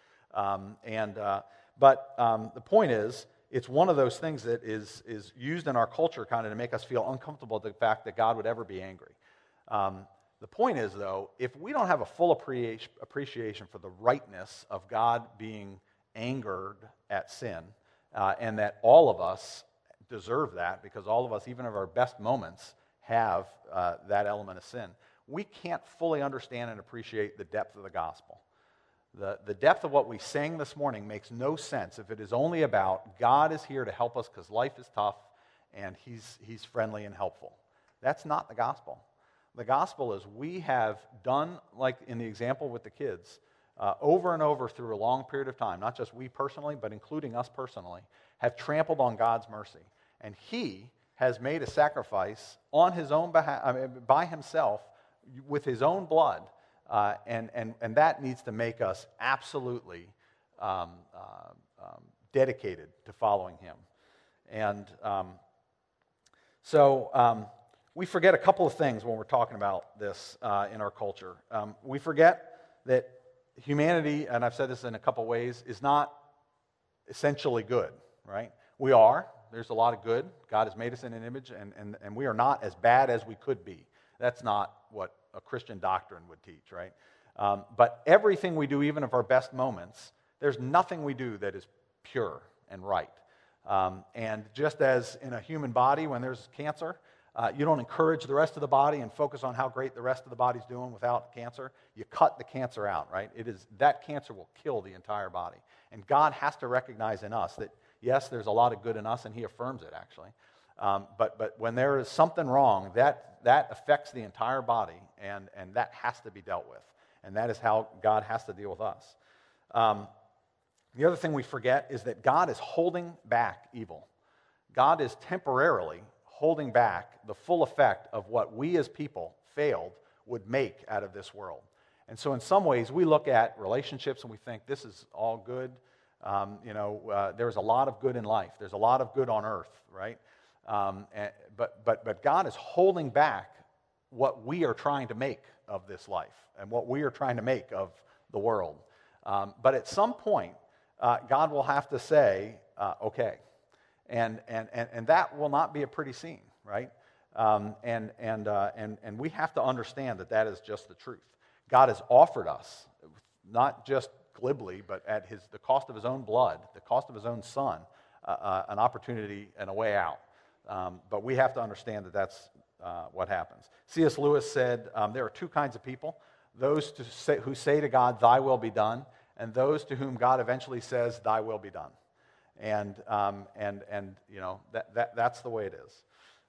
But the point is, it's one of those things that is used in our culture kind of to make us feel uncomfortable with the fact that God would ever be angry. The point is, though, if we don't have a full appreciation for the rightness of God being angered at sin, and that all of us deserve that, because all of us, even of our best moments, have that element of sin, we can't fully understand and appreciate the depth of the gospel. The depth of what we sang this morning makes no sense if it is only about God is here to help us because life is tough and he's friendly and helpful. That's not the gospel. The gospel is we have done, like in the example with the kids, over and over through a long period of time, not just we personally, but including us personally, have trampled on God's mercy. And he has made a sacrifice on his own behalf, by himself, with his own blood, and that needs to make us absolutely dedicated to following him. And so we forget a couple of things when we're talking about this in our culture. We forget that humanity, and I've said this in a couple ways, is not essentially good, right? We are. There's a lot of good. God has made us in an image, and we are not as bad as we could be. That's not what a Christian doctrine would teach, right? But everything we do, even of our best moments, there's nothing we do that is pure and right. And just as in a human body, when there's cancer, you don't encourage the rest of the body and focus on how great the rest of the body's doing without cancer. You cut the cancer out, right? That cancer will kill the entire body. And God has to recognize in us that, yes, there's a lot of good in us, and he affirms it, actually. But when there is something wrong, that affects the entire body, and that has to be dealt with. And that is how God has to deal with us. The other thing we forget is that God is holding back evil. God is temporarily holding back the full effect of what we as people failed would make out of this world. And so in some ways, we look at relationships and we think this is all good. There's a lot of good in life. There's a lot of good on earth, right? But God is holding back what we are trying to make of this life and what we are trying to make of the world. But at some point, God will have to say, okay. And that will not be a pretty scene, right? And we have to understand that is just the truth. God has offered us, not just glibly, but at the cost of his own blood, the cost of his own son, an opportunity and a way out. But we have to understand that that's what happens. C.S. Lewis said there are two kinds of people: those who say to God, "Thy will be done," and those to whom God eventually says, "Thy will be done." And that's the way it is.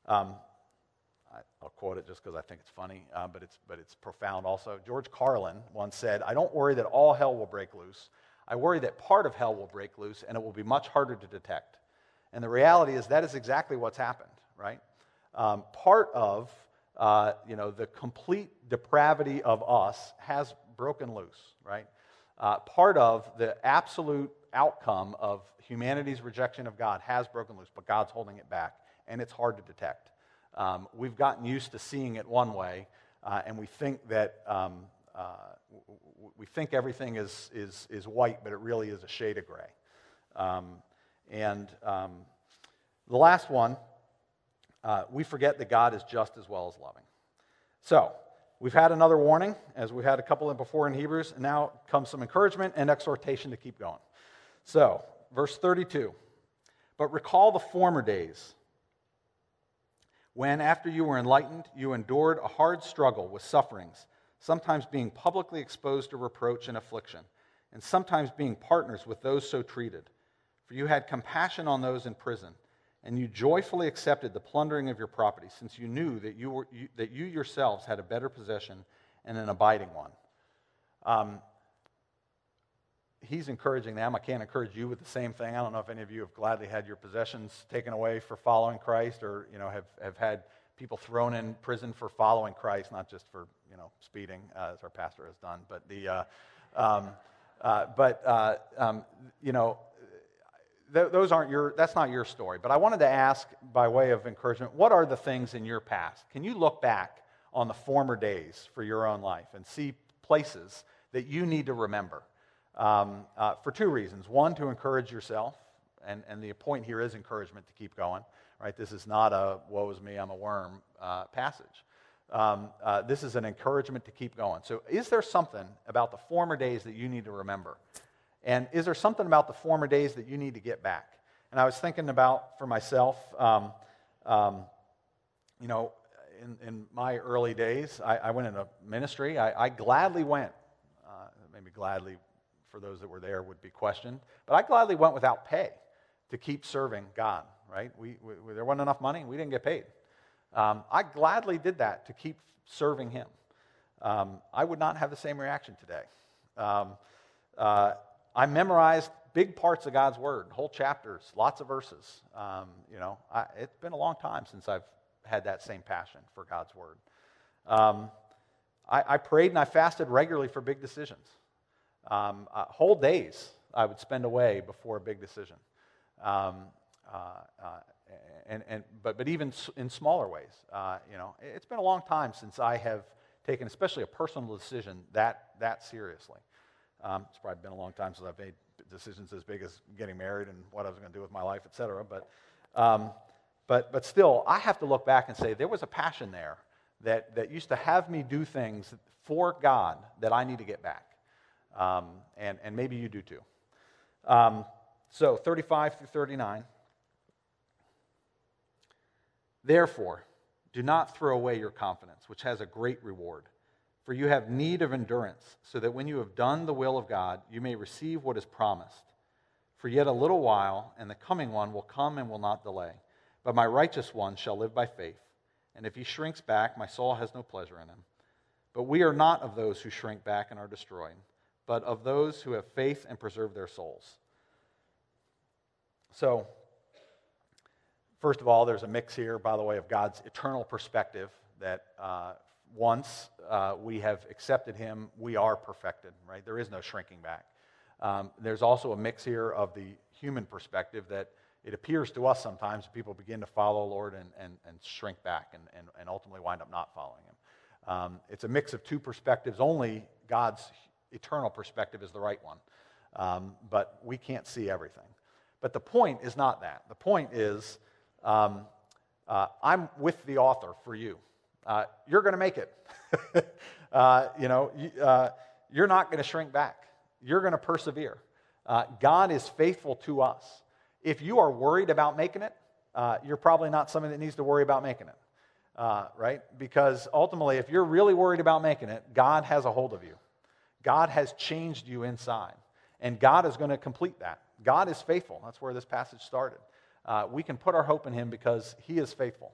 I'll quote it just because I think it's funny, but it's profound also. George Carlin once said, "I don't worry that all hell will break loose. I worry that part of hell will break loose, and it will be much harder to detect." And the reality is that is exactly what's happened, right? Part of the complete depravity of us has broken loose, right? Part of the absolute outcome of humanity's rejection of God has broken loose, but God's holding it back, and it's hard to detect. We've gotten used to seeing it one way, and we think that we think everything is white, but it really is a shade of gray. The last one, we forget that God is just as well as loving. So, we've had another warning, as we had a couple of before in Hebrews, and now comes some encouragement and exhortation to keep going. So, verse 32, but recall the former days, when after you were enlightened, you endured a hard struggle with sufferings, sometimes being publicly exposed to reproach and affliction, and sometimes being partners with those so treated. For you had compassion on those in prison, and you joyfully accepted the plundering of your property, since you knew that you yourselves had a better possession and an abiding one. He's encouraging them. I can't encourage you with the same thing. I don't know if any of you have gladly had your possessions taken away for following Christ, or have had people thrown in prison for following Christ, not just for speeding, as our pastor has done, but that's not your story. But I wanted to ask, by way of encouragement, what are the things in your past? Can you look back on the former days for your own life and see places that you need to remember? For two reasons. One, to encourage yourself, and the point here is encouragement to keep going. Right? This is not a woe is me, I'm a worm passage. This is an encouragement to keep going. So is there something about the former days that you need to remember? And is there something about the former days that you need to get back? And I was thinking about, for myself, in my early days, I went into ministry. I gladly went. Maybe gladly, for those that were there, would be questioned. But I gladly went without pay to keep serving God, right? There wasn't enough money, and we didn't get paid. I gladly did that to keep serving Him. I would not have the same reaction today. I memorized big parts of God's Word, whole chapters, lots of verses. It's been a long time since I've had that same passion for God's Word. I prayed and I fasted regularly for big decisions. Whole days I would spend away before a big decision. But even in smaller ways, it's been a long time since I have taken, especially a personal decision, that seriously. It's probably been a long time since I've made decisions as big as getting married and what I was going to do with my life, etc. But still, I have to look back and say there was a passion there that used to have me do things for God that I need to get back, and maybe you do too. So 35 through 39. Therefore, do not throw away your confidence, which has a great reward. For you have need of endurance, so that when you have done the will of God, you may receive what is promised. For yet a little while, and the coming one will come and will not delay. But my righteous one shall live by faith. And if he shrinks back, my soul has no pleasure in him. But we are not of those who shrink back and are destroyed, but of those who have faith and preserve their souls. So, first of all, there's a mix here, by the way, of God's eternal perspective that once we have accepted Him, we are perfected, right? There is no shrinking back. There's also a mix here of the human perspective that it appears to us sometimes people begin to follow the Lord and shrink back and ultimately wind up not following Him. It's a mix of two perspectives. Only God's eternal perspective is the right one. But we can't see everything. But the point is not that. The point is, I'm with the author for you. You're going to make it. You're not going to shrink back. You're going to persevere. God is faithful to us. If you are worried about making it, you're probably not somebody that needs to worry about making it, right? Because ultimately, if you're really worried about making it, God has a hold of you. God has changed you inside, and God is going to complete that. God is faithful. That's where this passage started. We can put our hope in Him because He is faithful.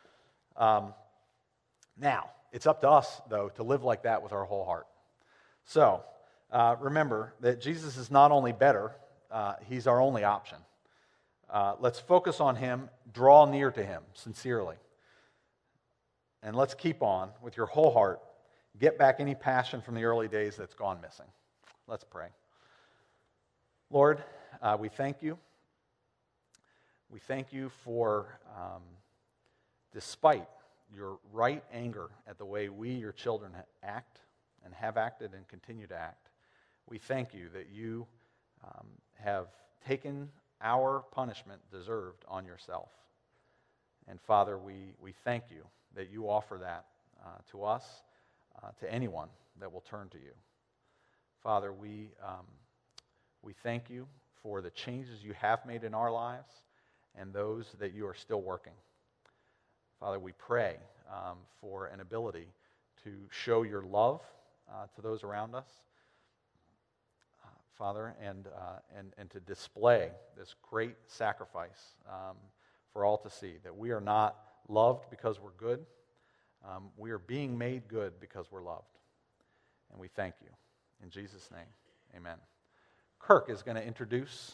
Now, it's up to us, though, to live like that with our whole heart. So, remember that Jesus is not only better, He's our only option. Let's focus on Him, draw near to Him sincerely. And let's keep on with your whole heart. Get back any passion from the early days that's gone missing. Let's pray. Lord, we thank You. We thank You for, despite your right anger at the way we, your children, act and have acted and continue to act. We thank you that you have taken our punishment deserved on yourself. And Father, we thank you that you offer that to us, to anyone that will turn to you. Father, we thank you for the changes you have made in our lives and those that you are still working. Father, we pray for an ability to show your love to those around us, Father, and to display this great sacrifice for all to see, that we are not loved because we're good. We are being made good because we're loved. And we thank you. In Jesus' name, amen. Kirk is going to introduce.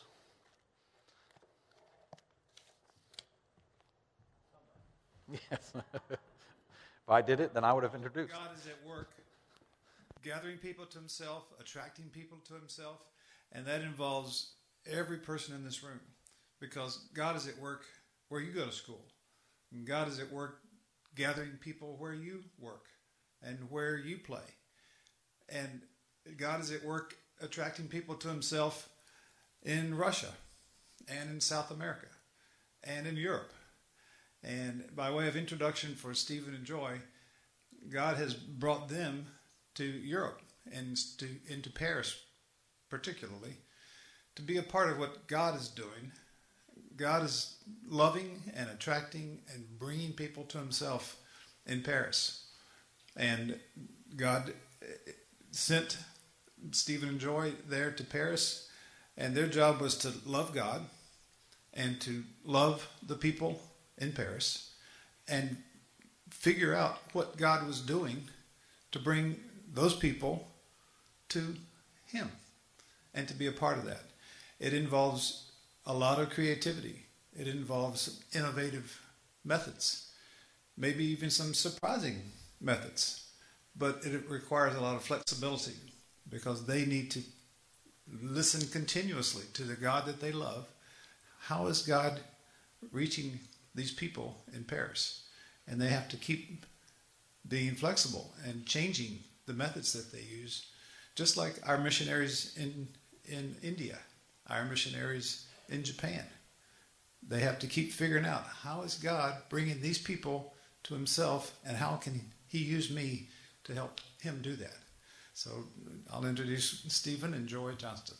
Yes. If I did it, then I would have introduced. God is at work gathering people to himself, attracting people to himself, and that involves every person in this room, because God is at work where you go to school. And God is at work gathering people where you work and where you play. And God is at work attracting people to himself in Russia and in South America and in Europe. And by way of introduction for Stephen and Joy, God has brought them to Europe and into Paris particularly to be a part of what God is doing. God is loving and attracting and bringing people to himself in Paris. And God sent Stephen and Joy there to Paris, and their job was to love God and to love the people in Paris and figure out what God was doing to bring those people to him and to be a part of that. It involves a lot of creativity. It involves innovative methods, maybe even some surprising methods, but it requires a lot of flexibility because they need to listen continuously to the God that they love. How is God reaching these people in Paris? And they have to keep being flexible and changing the methods that they use, just like our missionaries in India, our missionaries in Japan. They have to keep figuring out, how is God bringing these people to himself, and how can he use me to help him do that? So I'll introduce Stephen and Joy Johnston.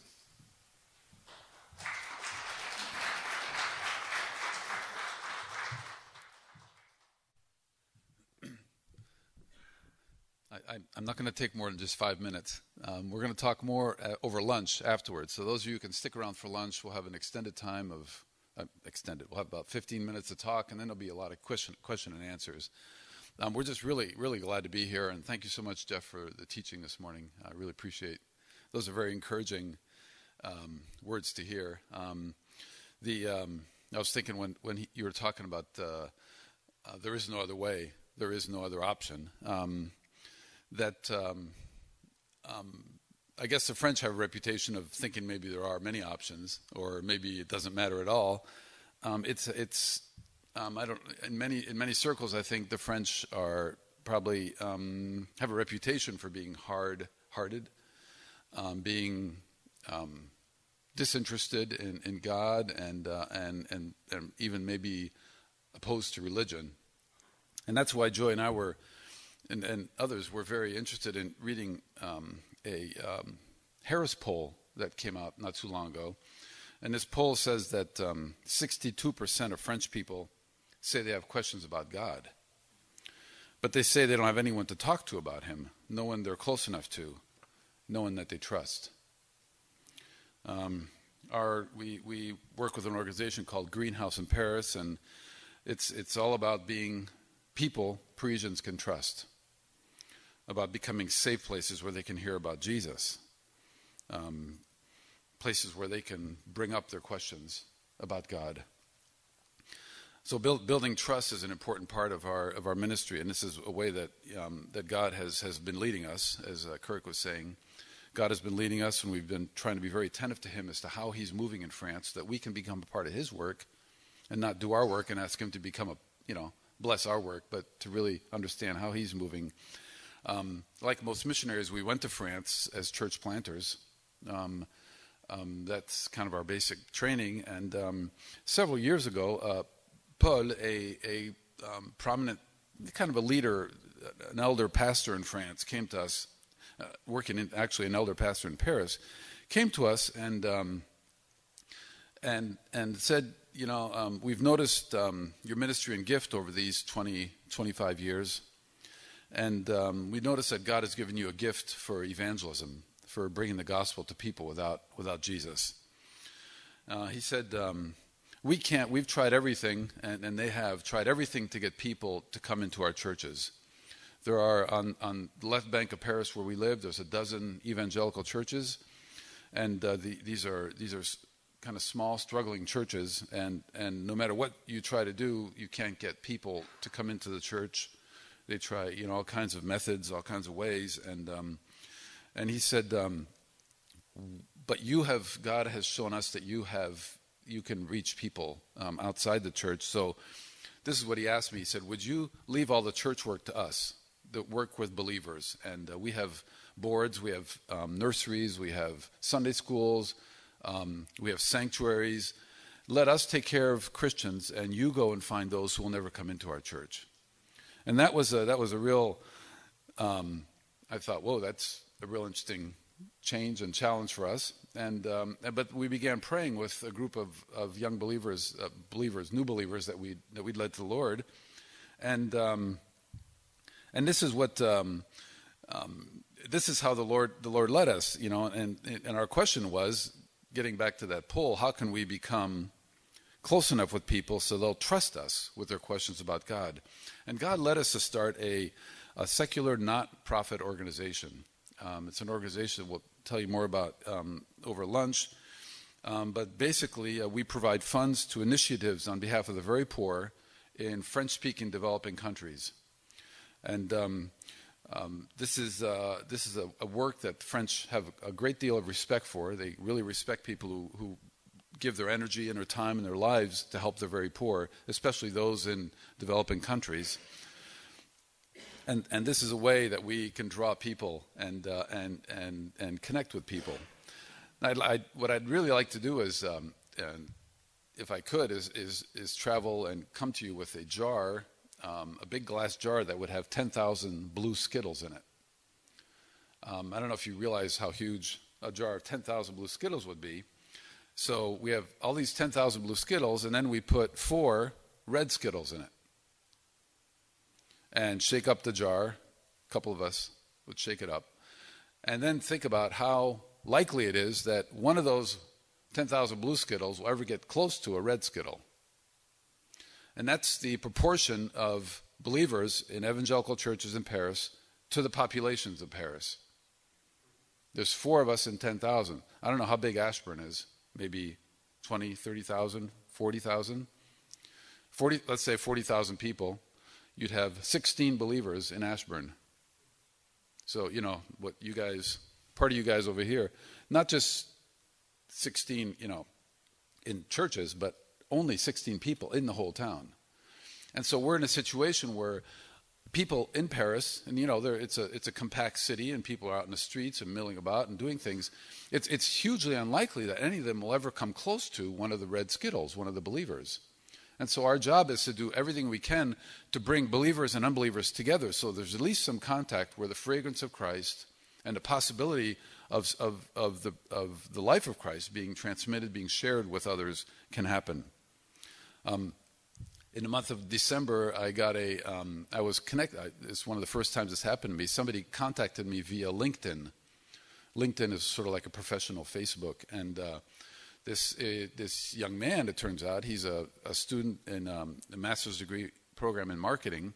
I'm not going to take more than just 5 minutes. We're going to talk more over lunch afterwards. So those of you who can stick around for lunch, we'll have an extended time of, we'll have about 15 minutes to talk, and then there'll be a lot of question and answers. We're just really, really glad to be here, and thank you so much, Jeff, for the teaching this morning. I really appreciate. Those are very encouraging words to hear. I was thinking when you were talking about there is no other way, there is no other option. I guess the French have a reputation of thinking maybe there are many options, or maybe it doesn't matter at all. I don't. In many circles, I think the French are probably have a reputation for being hard-hearted, being disinterested in God, and even maybe opposed to religion, and that's why Joy and I were. And others were very interested in reading a Harris poll that came out not too long ago. And this poll says that 62% of French people say they have questions about God. But they say they don't have anyone to talk to about him, no one they're close enough to, no one that they trust. We work with an organization called Greenhouse in Paris, and it's all about being people Parisians can trust, about becoming safe places where they can hear about Jesus, places where they can bring up their questions about God. So building trust is an important part of our ministry, and this is a way that that God has been leading us, as Kirk was saying. God has been leading us, and we've been trying to be very attentive to him as to how he's moving in France, so that we can become a part of his work and not do our work and ask him to become bless our work, but to really understand how he's moving. Like most missionaries, we went to France as church planters. That's kind of our basic training. And several years ago, Paul, a prominent, kind of a leader, an elder pastor in France, came to us, actually an elder pastor in Paris, came to us and said, we've noticed your ministry and gift over these 25 years. And we noticed that God has given you a gift for evangelism, for bringing the gospel to people without Jesus. He said, we've tried everything, and they have tried everything to get people to come into our churches. There are, on the left bank of Paris where we live, there's a dozen evangelical churches, and these are kind of small, struggling churches, and no matter what you try to do, you can't get people to come into the church. They try, all kinds of methods, all kinds of ways, and he said, but God has shown us that you can reach people outside the church. So this is what he asked me. He said, would you leave all the church work to us, that work with believers? And we have boards, we have nurseries, we have Sunday schools, we have sanctuaries. Let us take care of Christians, and you go and find those who will never come into our church. And that was a real, I thought, whoa, that's a real interesting change and challenge for us. But we began praying with a group of young believers, new believers that we'd led to the Lord. And this is what, this is how the Lord led us, and our question was, getting back to that poll, how can we become close enough with people so they'll trust us with their questions about God? And God led us to start a secular not-profit organization. It's an organization we'll tell you more about over lunch. But basically, we provide funds to initiatives on behalf of the very poor in French-speaking developing countries. And this is a work that the French have a great deal of respect for. They really respect people who give their energy and their time and their lives to help the very poor, especially those in developing countries. And this is a way that we can draw people and connect with people. What I'd really like to do is, if I could, is travel and come to you with a jar, a big glass jar that would have 10,000 blue Skittles in it. I don't know if you realize how huge a jar of 10,000 blue Skittles would be. So we have all these 10,000 blue Skittles, and then we put 4 red Skittles in it. And shake up the jar. A couple of us would shake it up. And then think about how likely it is that one of those 10,000 blue Skittles will ever get close to a red Skittle. And that's the proportion of believers in evangelical churches in Paris to the populations of Paris. There's 4 of us in 10,000. I don't know how big Ashburn is. Maybe 20, 30,000, 40,000. Let's say 40,000 people. You'd have 16 believers in Ashburn. So, what you guys, part of you guys over here, not just 16, in churches, but only 16 people in the whole town. And so we're in a situation where people in Paris, and it's a compact city, and people are out in the streets and milling about and doing things. It's hugely unlikely that any of them will ever come close to one of the red Skittles, one of the believers. And so our job is to do everything we can to bring believers and unbelievers together, so there's at least some contact where the fragrance of Christ and the possibility of the life of Christ being transmitted, being shared with others can happen. In the month of December, I was connected. It's one of the first times this happened to me. Somebody contacted me via LinkedIn. LinkedIn is sort of like a professional Facebook. And this young man, it turns out, he's a student in a master's degree program in marketing,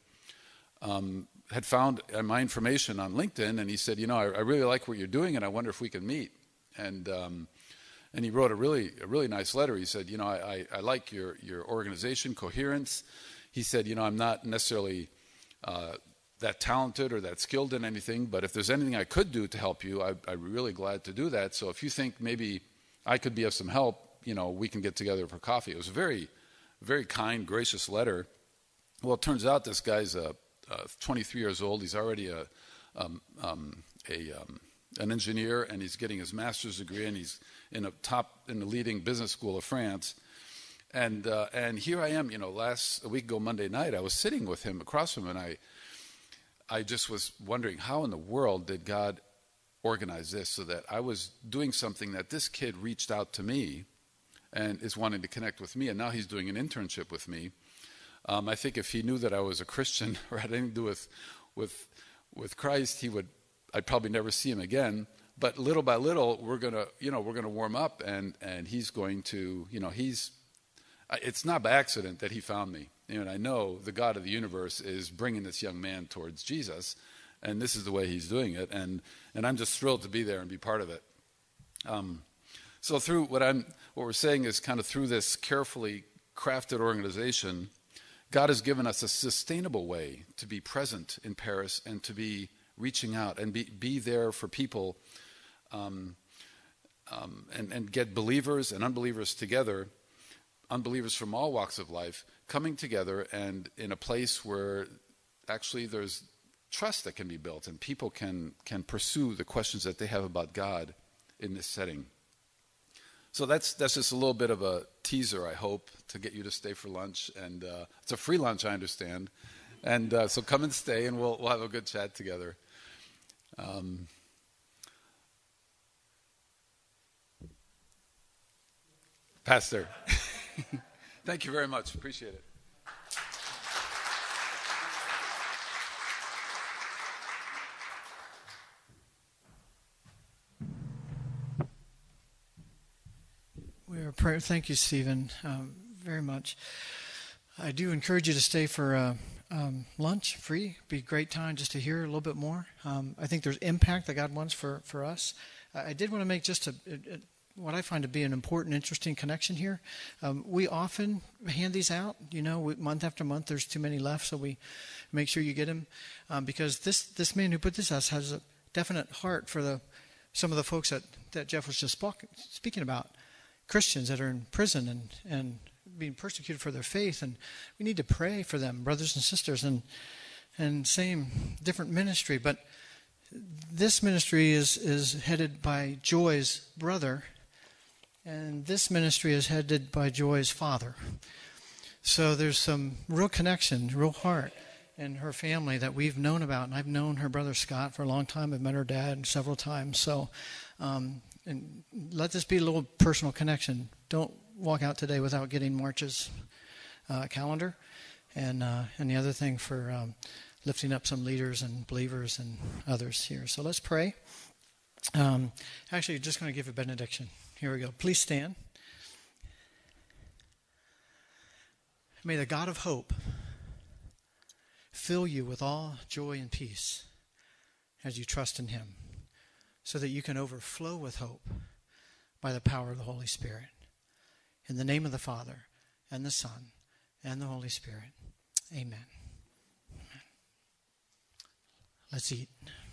had found my information on LinkedIn, and he said, I really like what you're doing, and I wonder if we can meet. And he wrote a really nice letter. He said, I like your organization, Coherence. He said, I'm not necessarily that talented or that skilled in anything, but if there's anything I could do to help you, I'm really glad to do that. So if you think maybe I could be of some help, we can get together for coffee. It was a very, very kind, gracious letter. Well, it turns out this guy's 23 years old. He's already an engineer, and he's getting his master's degree, and he's in the leading business school of France. And here I am, a week ago Monday night, I was sitting with him across from him, and I just was wondering, how in the world did God organize this so that I was doing something that this kid reached out to me and is wanting to connect with me, and now he's doing an internship with me. I think if he knew that I was a Christian or had anything to do with Christ, I'd probably never see him again. But little by little, we're gonna warm up, and he's going to, it's not by accident that he found me. And I know the God of the universe is bringing this young man towards Jesus, and this is the way he's doing it. And I'm just thrilled to be there and be part of it. So through what we're saying is kind of through this carefully crafted organization, God has given us a sustainable way to be present in Paris and to be reaching out and be there for people, and get believers and unbelievers together, unbelievers from all walks of life, coming together and in a place where actually there's trust that can be built and people can pursue the questions that they have about God in this setting. So that's just a little bit of a teaser, I hope, to get you to stay for lunch. And it's a free lunch, I understand. And so come and stay, and we'll have a good chat together. Pastor, thank you very much. Appreciate it. Thank you, Stephen, very much. I do encourage you to stay for lunch, free. Be a great time just to hear a little bit more. I think there's impact that God wants for us. I did want to make just what I find to be an important, interesting connection here. We often hand these out, month after month. There's too many left, so we make sure you get them. Because this man who put this out has a definite heart for some of the folks that Jeff was just speaking about. Christians that are in prison and being persecuted for their faith, and we need to pray for them, brothers and sisters, and same different ministry. But this ministry is headed by Joy's brother, and this ministry is headed by Joy's father. So there's some real connection, real heart in her family that we've known about, and I've known her brother Scott for a long time. I've met her dad several times. So and let this be a little personal connection. Don't walk out today without getting March's calendar, and the other thing for lifting up some leaders and believers and others here. So let's pray. Actually, just going to give a benediction. Here we go. Please stand. May the God of hope fill you with all joy and peace as you trust in him, so that you can overflow with hope by the power of the Holy Spirit. In the name of the Father, and the Son, and the Holy Spirit. Amen. Let's eat.